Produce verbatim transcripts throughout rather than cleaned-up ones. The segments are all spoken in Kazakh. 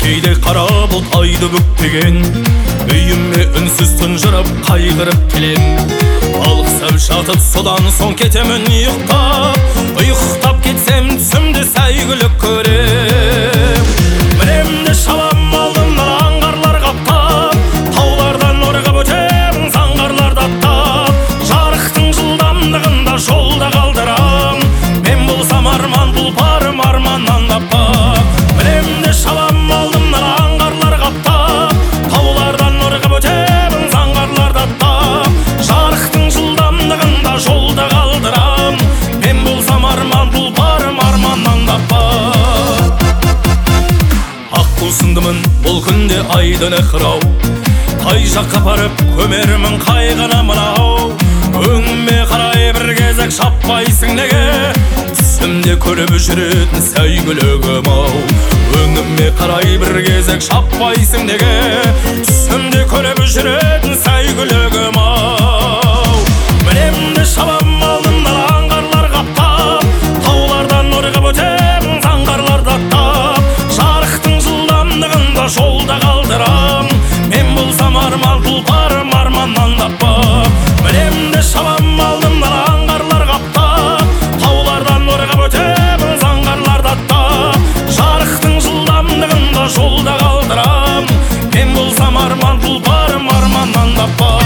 кейде қара бұлт айды бүктеген, үйіме үнсіз тұнжырып қайғырып келем. Алқысып жатып содан соң кетемін ұйықтап, ұйықтап кетсем түсімде сәйгүлік көрем. Мінемді шалам алдымнан аңғарлар қаптап, таулардан орғып өтем заңғарларды аттап. Жарықтың жылдамдығында жолда қалдырам, мен болсам арман тұлпарым арманнан таппақ. Мінемді шалам алдымнан аңғарлар қаптап, таулардан орғып өтем заңғарларды аттап. Жарықтың жылдамдығында жолда қалдырам, мен болсам арман тұлпарым арманнан таппақ. Аққу сындымын бұл күнде айдыны қырау, қай жаққа барып көмермін қайғыны мынау. Өңіме қарай бір кезек шаппайсың неге, түсімде көріп жүретін сәйгүлігім ау. Өңіме қарай бір кезек шаппайсың неге, түсімде көріп жүретін сәйгүлігім ау. Мінемді шалам алдымнан аңғарлар қаптап, таулардан орғып өтем заңғарларды аттап. Жарықтың жылдамдығында жолда қалдырам, мен болсам арман тұлпарым арманнан таппақ. Мінемді шалам алдымнан аңғарлар қаптап, таулардан орғып өтем заңғарларды аттап. Жарықтың жылдамдығында жолда қалдырам, мен болсам арман тұлпарым арманнан таппақ.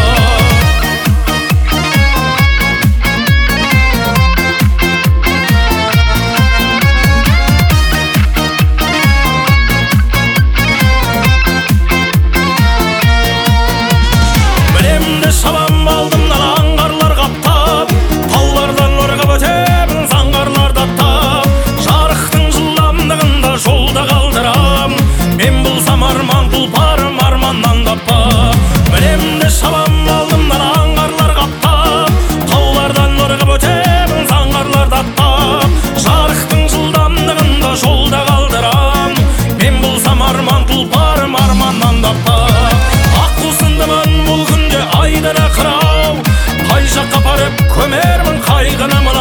Шалам алдымнан аңғарлар қаптап, таулардан орғып өтем заңғарларды аттап. Жарықтың жылдамдығында жолда қалдырам, мен болсам арман тұлпарым арманнан таппақ. Мінемді шалам алдымнан аңғарлар қаптап, таулардан орғып өтем заңғарларды аттап. Жарықтың жылдамдығында жолда қалдырам, мен болсам арман тұлпарым арманнан таппақ. Аққу сындымын бұл күнде айдыны қырау, қай жаққа барып көмермін қайғыны